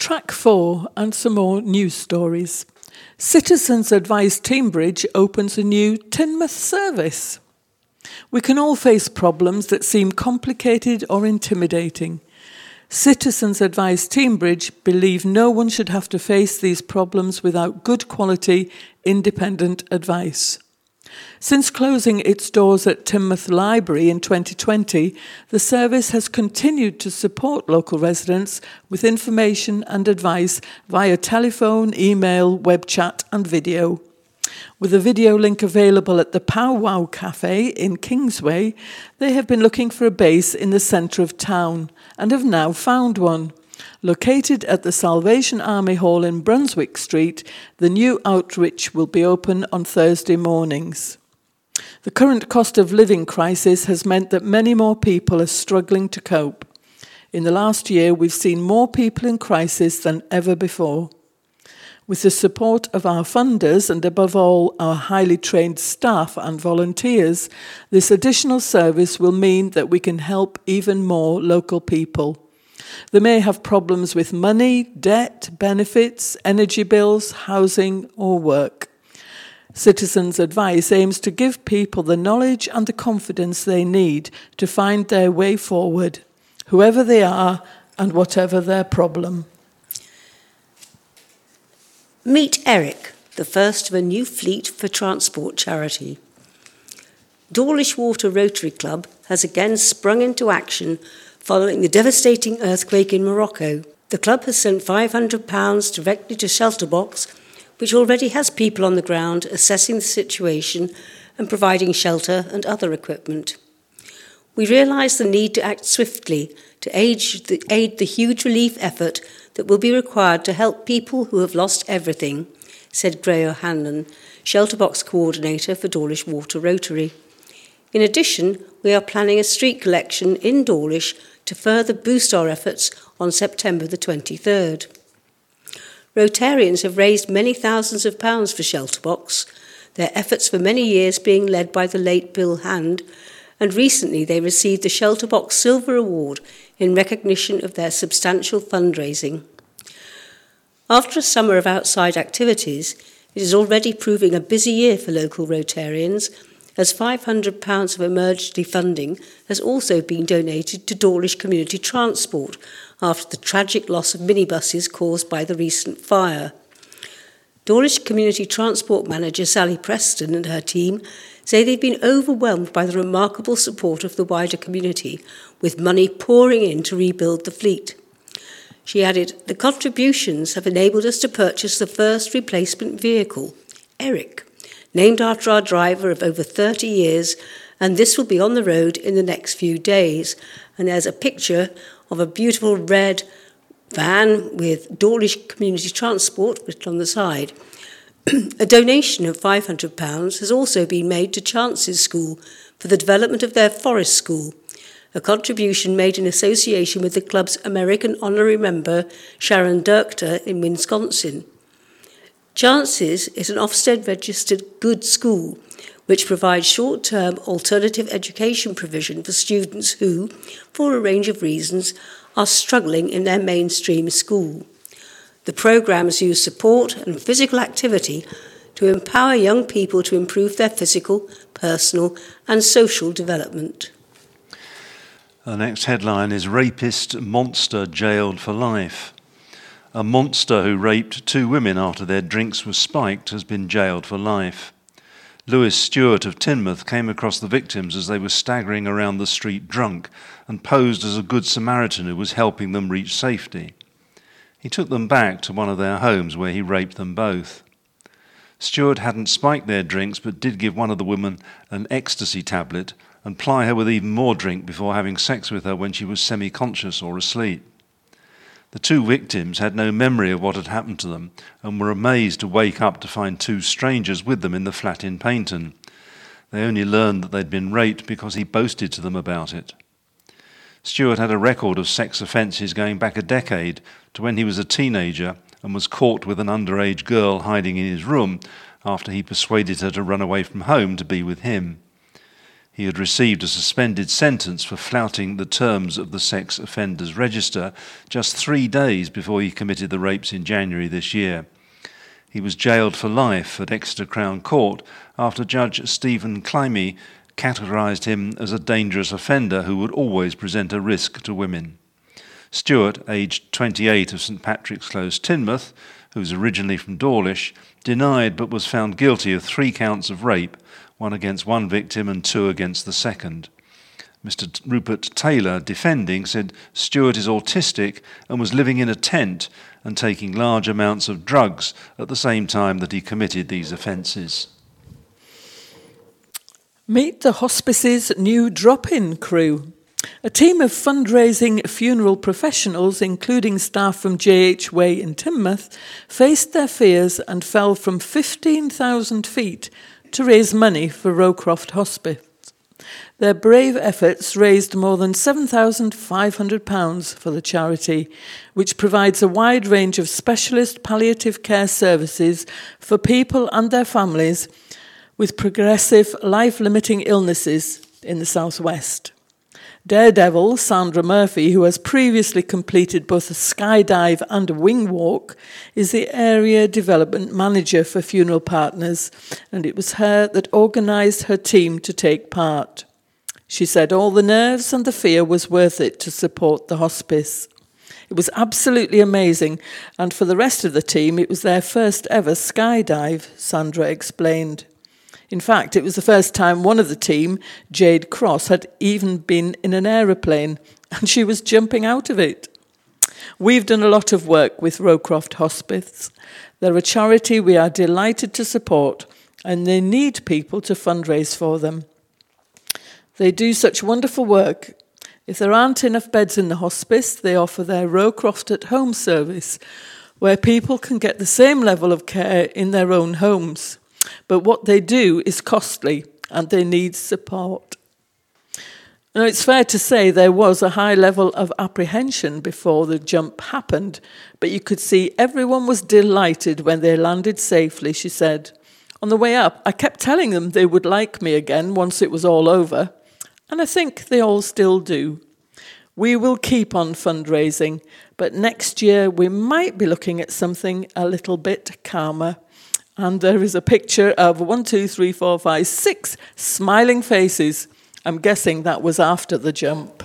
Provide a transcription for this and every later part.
Track 4 and some more news stories. Citizens Advice Teignbridge opens a new Teignmouth service. We can all face problems that seem complicated or intimidating. Citizens Advice Teignbridge believe no one should have to face these problems without good quality, independent advice. Since closing its doors at Teignmouth Library in 2020, the service has continued to support local residents with information and advice via telephone, email, web chat and video. With a video link available at the Pow Wow Cafe in Kingsway, they have been looking for a base in the centre of town and have now found one. Located at the Salvation Army Hall in Brunswick Street, the new outreach will be open on Thursday mornings. The current cost of living crisis has meant that many more people are struggling to cope. In the last year, we've seen more people in crisis than ever before. With the support of our funders and above all our highly trained staff and volunteers, this additional service will mean that we can help even more local people. They may have problems with money, debt, benefits, energy bills, housing or work. Citizens Advice aims to give people the knowledge and the confidence they need to find their way forward, whoever they are and whatever their problem. Meet Eric, the first of a new fleet for transport charity. Dawlish Water Rotary Club has again sprung into action following the devastating earthquake in Morocco. The club has sent £500 directly to Shelterbox, which already has people on the ground assessing the situation and providing shelter and other equipment. We realise the need to act swiftly to aid the huge relief effort that will be required to help people who have lost everything, said Gray O'Hanlon, Shelterbox coordinator for Dawlish Water Rotary. In addition, we are planning a street collection in Dawlish to further boost our efforts on September the 23rd. Rotarians have raised many thousands of pounds for Shelterbox, their efforts for many years being led by the late Bill Hand, and recently they received the Shelterbox Silver Award in recognition of their substantial fundraising. After a summer of outside activities, it is already proving a busy year for local Rotarians, as £500 of emergency funding has also been donated to Dawlish Community Transport after the tragic loss of minibuses caused by the recent fire. Dawlish Community Transport Manager Sally Preston and her team say they've been overwhelmed by the remarkable support of the wider community, with money pouring in to rebuild the fleet. She added, "The contributions have enabled us to purchase the first replacement vehicle, Eric, named after our driver of over 30 years, and this will be on the road in the next few days." And there's a picture of a beautiful red van with Dawlish Community Transport written on the side. A donation of £500 has also been made to Chance's School for the development of their forest school, a contribution made in association with the club's American honorary member Sharon Dirkter in Wisconsin. Chance's is an Ofsted-registered good school which provides short-term alternative education provision for students who, for a range of reasons, are struggling in their mainstream school. The programmes use support and physical activity to empower young people to improve their physical, personal and social development. The next headline is Rapist Monster Jailed for Life. A monster who raped 2 women after their drinks were spiked has been jailed for life. Lewis Stewart of Teignmouth came across the victims as they were staggering around the street drunk and posed as a good Samaritan who was helping them reach safety. He took them back to one of their homes where he raped them both. Stewart hadn't spiked their drinks but did give one of the women an ecstasy tablet and ply her with even more drink before having sex with her when she was semi-conscious or asleep. The 2 victims had no memory of what had happened to them and were amazed to wake up to find 2 strangers with them in the flat in Paynton. They only learned that they'd been raped because he boasted to them about it. Stewart had a record of sex offences going back a decade to when he was a teenager and was caught with an underage girl hiding in his room after he persuaded her to run away from home to be with him. He had received a suspended sentence for flouting the terms of the Sex Offenders Register just 3 days before he committed the rapes in January this year. He was jailed for life at Exeter Crown Court after Judge Stephen Climie categorised him as a dangerous offender who would always present a risk to women. Stewart, aged 28 of St Patrick's Close, Teignmouth, who was originally from Dawlish, denied but was found guilty of 3 counts of rape, 1 against one victim and 2 against the second. Mr. Rupert Taylor, defending, said Stewart is autistic and was living in a tent and taking large amounts of drugs at the same time that he committed these offences. Meet the hospice's new drop-in crew. A team of fundraising funeral professionals, including staff from JH Way in Teignmouth, faced their fears and fell from 15,000 feet to raise money for Rowcroft Hospice. Their brave efforts raised more than £7,500 for the charity, which provides a wide range of specialist palliative care services for people and their families with progressive life-limiting illnesses in the southwest. Daredevil Sandra Murphy, who has previously completed both a skydive and a wing walk, is the area development manager for Funeral Partners, and it was her that organised her team to take part. She said all the nerves and the fear was worth it to support the hospice. It was absolutely amazing, and for the rest of the team it was their first ever skydive, Sandra explained. In fact, it was the first time one of the team, Jade Cross, had even been in an aeroplane, and she was jumping out of it. We've done a lot of work with Rowcroft Hospice. They're a charity we are delighted to support, and they need people to fundraise for them. They do such wonderful work. If there aren't enough beds in the hospice, they offer their Rowcroft at Home service, where people can get the same level of care in their own homes. But what they do is costly, and they need support. Now, it's fair to say there was a high level of apprehension before the jump happened, but you could see everyone was delighted when they landed safely, she said. On the way up, I kept telling them they would like me again once it was all over, and I think they all still do. We will keep on fundraising, but next year we might be looking at something a little bit calmer. And there is a picture of 6 smiling faces. I'm guessing that was after the jump.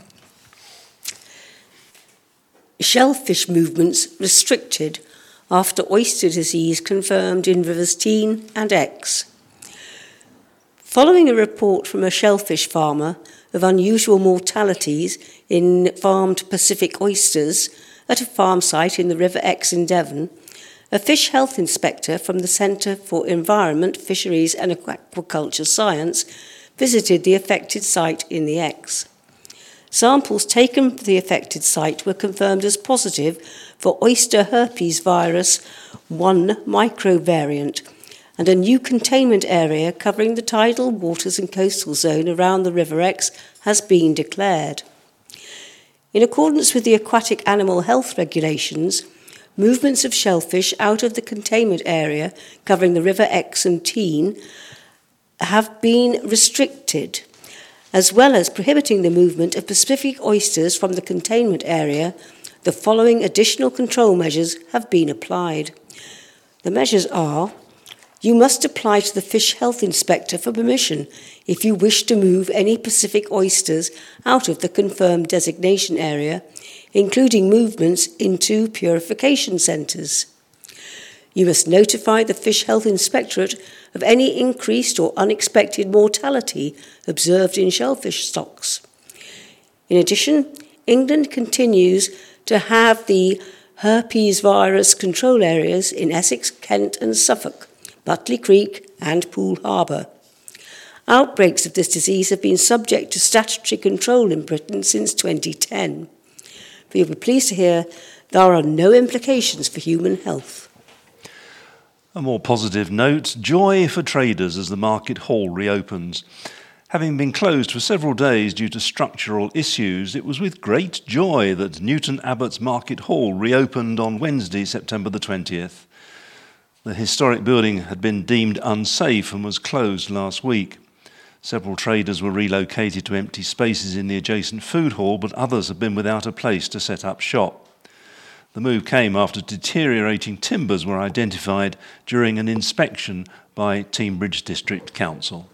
Shellfish movements restricted after oyster disease confirmed in rivers Teign and Exe. Following a report from a shellfish farmer of unusual mortalities in farmed Pacific oysters at a farm site in the River Exe in Devon, a fish health inspector from the Centre for Environment, Fisheries and Aquaculture Science visited the affected site in the Exe. Samples taken from the affected site were confirmed as positive for oyster herpes virus 1 microvariant, and a new containment area covering the tidal waters and coastal zone around the River Exe has been declared. In accordance with the aquatic animal health regulations, movements of shellfish out of the containment area covering the River Exe and Teign have been restricted, as well as prohibiting the movement of Pacific oysters from the containment area. The following additional control measures have been applied. The measures are: you must apply to the fish health inspector for permission if you wish to move any Pacific oysters out of the confirmed designation area, including movements into purification centres. You must notify the Fish Health Inspectorate of any increased or unexpected mortality observed in shellfish stocks. In addition, England continues to have the herpes virus control areas in Essex, Kent and Suffolk, Butley Creek and Poole Harbour. Outbreaks of this disease have been subject to statutory control in Britain since 2010. But you'll be pleased to hear there are no implications for human health. A more positive note, joy for traders as the Market Hall reopens. Having been closed for several days due to structural issues, it was with great joy that Newton Abbott's Market Hall reopened on Wednesday, September the 20th. The historic building had been deemed unsafe and was closed last week. Several traders were relocated to empty spaces in the adjacent food hall, but others have been without a place to set up shop. The move came after deteriorating timbers were identified during an inspection by Teignbridge District Council.